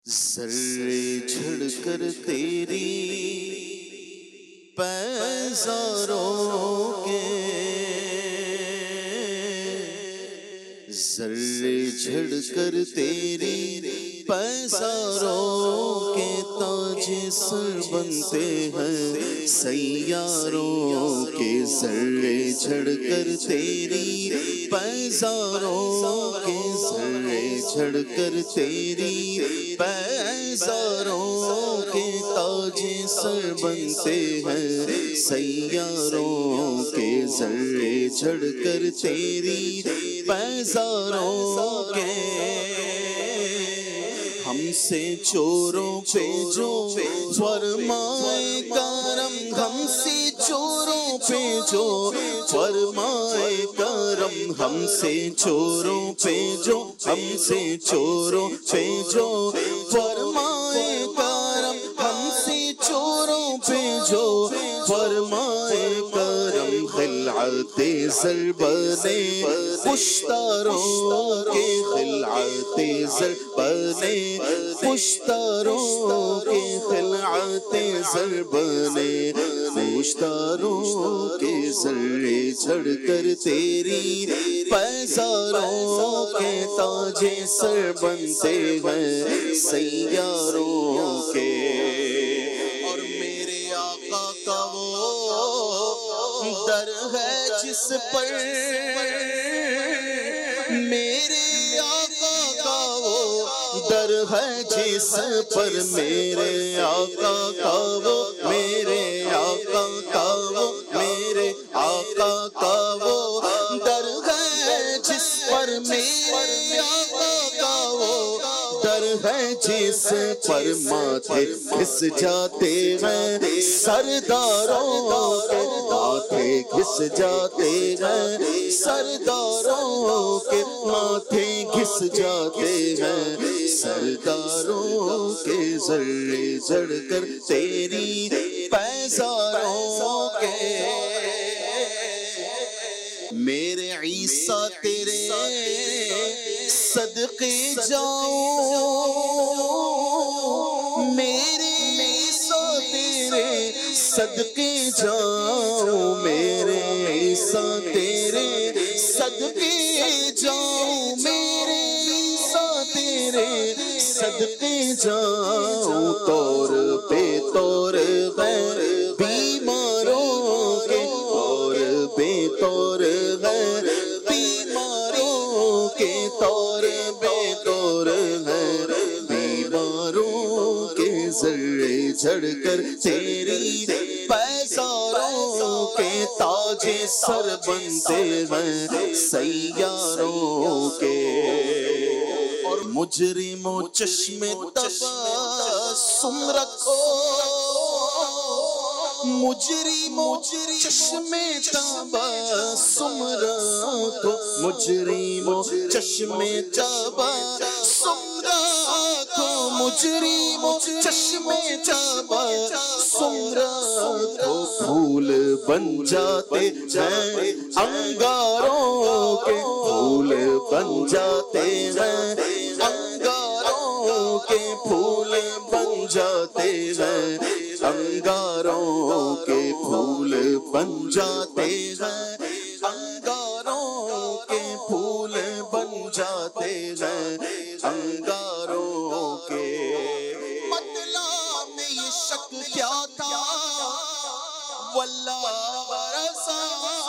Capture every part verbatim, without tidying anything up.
ذرے جھڑ کر تیری پیزاروں کے، ذرے جھڑ کر تیری پیزاروں کے تاج سر بنتے ہیں سیاروں کے، ذرے جھڑ کر تیری پیزاروں کے، ذرے جھڑ کر تیری پیزاروں کے تاج سر بنتے ہیں سیاروں کے، ذرے جھڑ کر تیری پیزاروں کے۔ ہم سے چوروں پہ جو فرمائے کرم، ہم سے چوروں پہ جو فرمائے کرم، ہم سے چوروں پہ جو ہم سے چوروں پہ جو فرمائے کرم، ہم سے چوروں پہ جو فرمائے کرم، خلعت زر بنے پشتاروں کے، خلعت زر بنے پشتاروں کے، خلعت زر بنے پشتاروں کے، ذرے جھڑ کر تیری پیزاروں کے تاج سر بنتے ہیں سیاروں کے۔ اور میرے آقا کا وہ در ہے جس پر، میرے آقا کا وہ در ہے جس پر، میرے آقا کا وہ میرے آقا کا وہ میرے آقا کا وہ در ہے جس پر، میرے آقا کا وہ در ہے جس پر، ماتھے گھس جاتے ہیں سرداروں کے، ماتھے گھس جاتے ہیں سرداروں کے، ماتھے گھس جاتے ہیں سرداروں کے، ذرے جھڑ کر تیری پیزاروں کے۔ میرے عیسیٰ تیرے صدقے جاؤں، میرے عیسیٰ تیرے صدقے جاؤں، میرے عیسیٰ تیرے صدقے جاؤں، میرے عیسیٰ تیرے صدقے جاؤں، طور پہ طور غیر بیماروں کے، طور پہ طور غیر بیماروں کے، طور پہ طور غیر بیماروں کے، ذرے جھڑ کر تیری پیزاروں کے تاج سر بنتے ہیں سیاروں کے۔ اور مجرموں چشم تبسم رکھو، مجرموں چشم تبسم رکھو، مجرموں چشم تبسم رکھو، مجرموں چشم تبسم رکھو، پھول بن جاتے ہیں انگاروں کے، پھول بن جاتے ہیں انگاروں کے، پھول بن جاتے ہیں انگاروں کے، پھول بن جاتے ہیں انگاروں کے، پھول بن جاتے ہیں انگاروں کے۔ مطلب میں یہ شک کیا تھا واللہ رضا،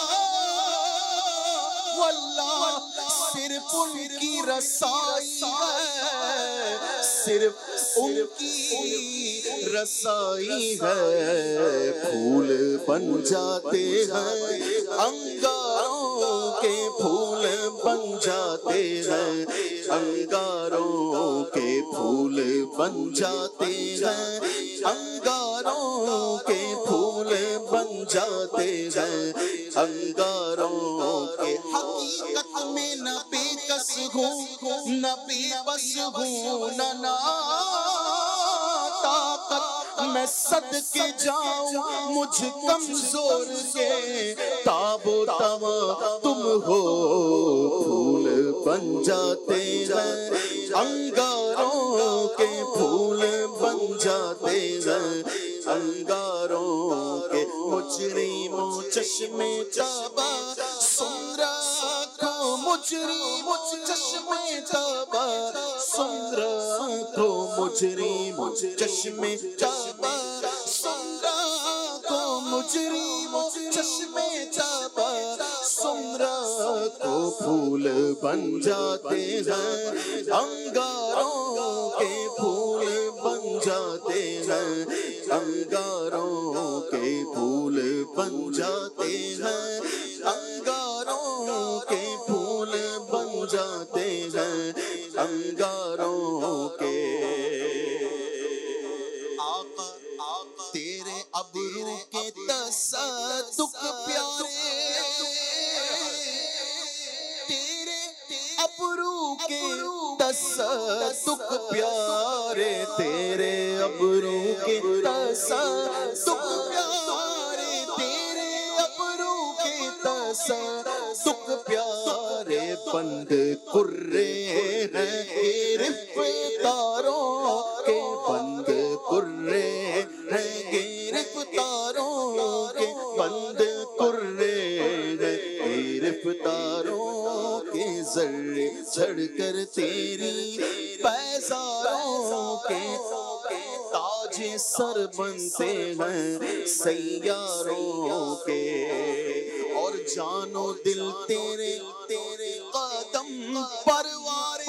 واللہ صرف ان کی رسائی ہے، صرف ان کی رسائی ہے، پھول بن جاتے ہیں انگاروں کے، پھول بن جاتے ہیں انگاروں کے، پھول بن جاتے ہیں انگاروں کے، پھول بن جاتے ہیں انگاروں کے۔ حقیقت میں نہ بے کس ہوں نہ بے بس ہوں، نہ طاقت میں صدقے جاؤں مجھ کمزور کے، تاب و توا تم ہو پھول بن جاتے ہیں، انگاروں کے پھول بن جاتے ہیں، انگاروں کے مجرموں چشمے تابا سن رکھو، مجرموں چشمے تابا سن رکھو، مجرموں چشمے تابا سن رکھو، مجرموں چشمے تابا سن رکھو، پھول بن جاتے ہیں، انگاروں کے پھول بن جاتے ہیں، انگاروں کے پھول بن جاتے ہیں، انگاروں کے پھول بن جاتے ہیں، انگاروں کے۔ آقا تیرے ابرو کے تصدق پیارے، تیرے ابرو کے تصدق پیارے، تیرے ابرو کے تصدق پیارے، تیرے ابرو کے تصدق پیارے، بند کرے ہیں گرفتاروں کے، بند کرے ہیں گرفتاروں کے، بند کرے ہیں گرفتاروں کے، ذرے چڑھ کر تیری پیزاروں کے تاج سر بنتے ہیں سیاروں کے، اور جان و دل تیرے تیرے قدم پروارے،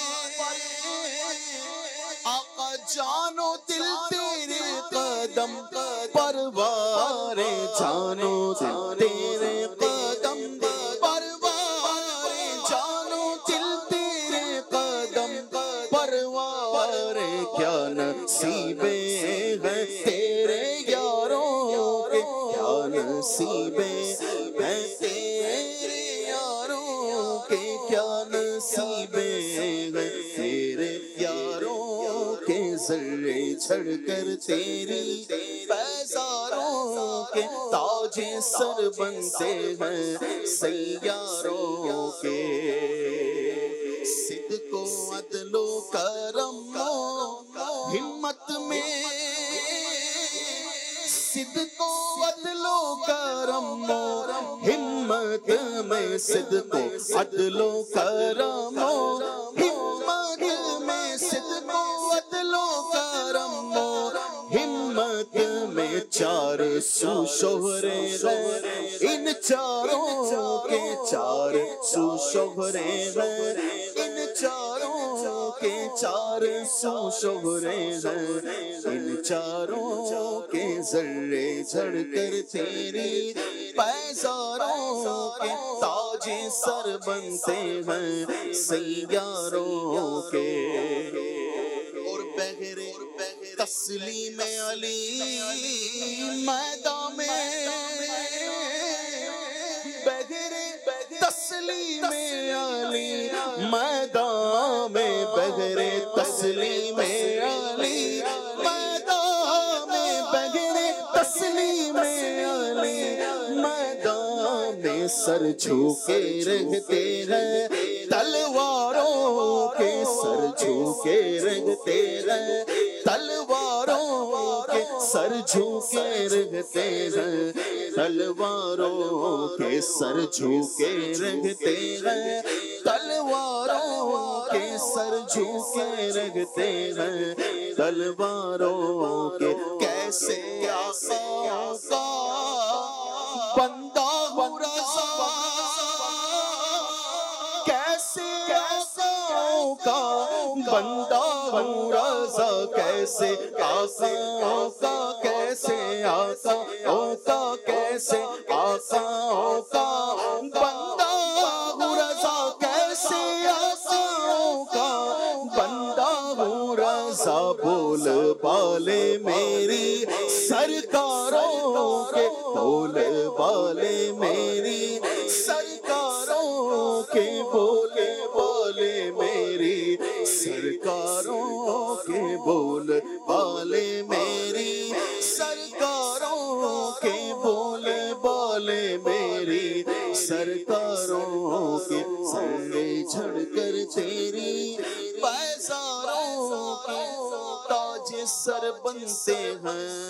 آقا جان و دل تیرے قدم پروارے، جان و دل تیرے قدم پروارے، جان و دل تیرے قدم پروارے، کیا نصیبیں ہیں تیرے یاروں کے، کیا نصیبیں ہیں تیرے یاروں کے، کیا نصیبیں ہیں تیرے یاروں کے، ذرے چھڑ کر تیری پیزاروں کے تاج سر بنتے ہیں سیاروں کے، صدق و عدل و کرم و ہمت میں، صدق و عدل و کرم و ہمت میں، صدق و عدل و کرم و ہمت میں، صدق و عدل و کرم و ہمت میں، چار سو شہرے ہیں ان چاروں کے، چار سو شہرے ہیں ان چاروں کے، چار سو شہرے ہیں ان چاروں کے، ذرے جھڑ کر تیری پیزاروں کے تاج سر بنتے ہیں سیاروں کے، اور بغیر تسلیم علی میدان میں، بغیر تسلیم علی میدان میں، بغیر تسلیم علی میدان میں، بغیر تسلیم علی میدان میں، سر جھوکے رہتے ہیں تلواروں کے، سر جھوکے رہتے ہیں تلواروں کے، سر جھوکے رہتے ہیں تلواروں کے، سر جھوکے رہتے ہیں تلواروں کے، سر جھوکے رہتے ہیں تلواروں کے، کیسے آقا کا بندہ ہوں رضا، کیسے آقا کا بندہ ہوں رضا، کیسے آقا کا، کیسے آقا کا، کیسے آقا کا بندہ ہوں رضا، کیسے آقا کا بندہ ہوں رضا، بول بالے میری سرکاروں کے، بول بالے میری سرکاروں کے، بولے بولے میری سرکاروں کے، بول بالے میری سرکاروں کے بولے بالے میری سرکاروں کے سامنے جھڑ کر تیری پیزاروں کے تاج سر بنتے ہیں